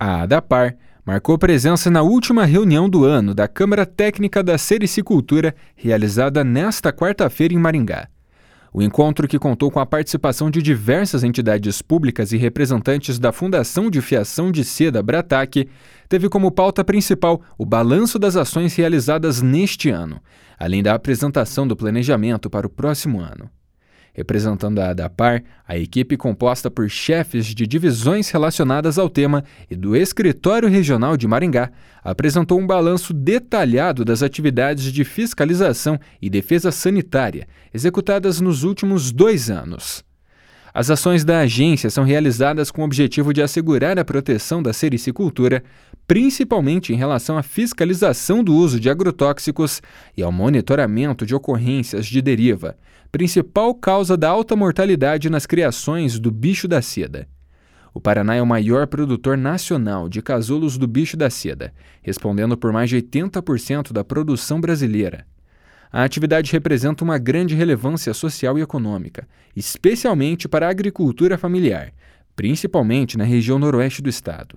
A ADAPAR marcou presença na última reunião do ano da Câmara Técnica da Sericicultura, realizada nesta quarta-feira em Maringá. O encontro, que contou com a participação de diversas entidades públicas e representantes da Fundação de Fiação de Seda Brataque, teve como pauta principal o balanço das ações realizadas neste ano, além da apresentação do planejamento para o próximo ano. Representando a ADAPAR, a equipe, composta por chefes de divisões relacionadas ao tema e do Escritório Regional de Maringá, apresentou um balanço detalhado das atividades de fiscalização e defesa sanitária executadas nos últimos 2 anos. As ações da agência são realizadas com o objetivo de assegurar a proteção da sericicultura, principalmente em relação à fiscalização do uso de agrotóxicos e ao monitoramento de ocorrências de deriva, principal causa da alta mortalidade nas criações do bicho da seda. O Paraná é o maior produtor nacional de casulos do bicho da seda, respondendo por mais de 80% da produção brasileira. A atividade representa uma grande relevância social e econômica, especialmente para a agricultura familiar, principalmente na região noroeste do estado.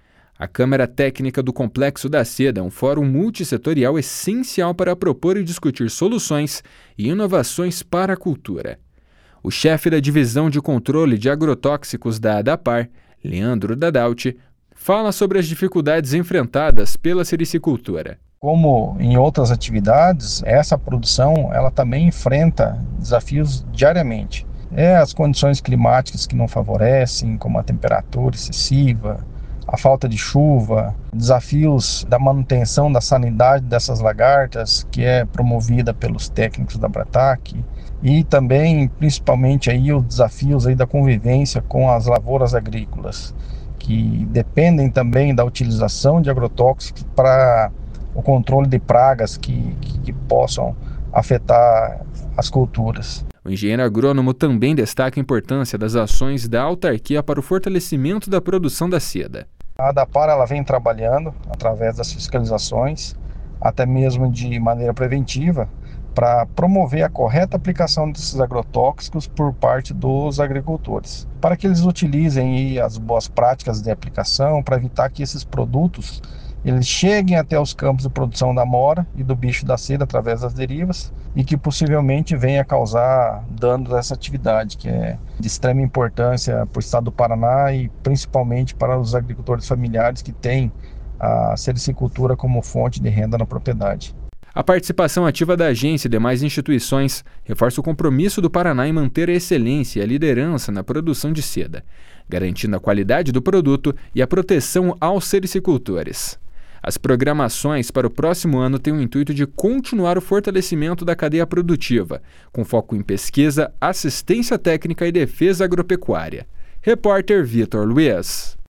A Câmara Técnica do Complexo da Seda é um fórum multissetorial essencial para propor e discutir soluções e inovações para a cultura. O chefe da Divisão de Controle de Agrotóxicos da ADAPAR, Leandro Dadauti, fala sobre as dificuldades enfrentadas pela sericicultura. Como em outras atividades, essa produção ela também enfrenta desafios diariamente. As condições climáticas que não favorecem, como a temperatura excessiva, a falta de chuva, desafios da manutenção da sanidade dessas lagartas, que é promovida pelos técnicos da Brataque, e também, principalmente, os desafios da convivência com as lavouras agrícolas, que dependem também da utilização de agrotóxicos para o controle de pragas que possam afetar as culturas. O engenheiro agrônomo também destaca a importância das ações da autarquia para o fortalecimento da produção da seda. A ADAPAR ela vem trabalhando através das fiscalizações, até mesmo de maneira preventiva, para promover a correta aplicação desses agrotóxicos por parte dos agricultores, para que eles utilizem as boas práticas de aplicação para evitar que esses produtos eles cheguem até os campos de produção da mora e do bicho da seda através das derivas e que possivelmente venha a causar danos a essa atividade, que é de extrema importância para o estado do Paraná e principalmente para os agricultores familiares que têm a sericicultura como fonte de renda na propriedade. A participação ativa da agência e demais instituições reforça o compromisso do Paraná em manter a excelência e a liderança na produção de seda, garantindo a qualidade do produto e a proteção aos sericicultores. As programações para o próximo ano têm o intuito de continuar o fortalecimento da cadeia produtiva, com foco em pesquisa, assistência técnica e defesa agropecuária. Repórter Vitor Luiz.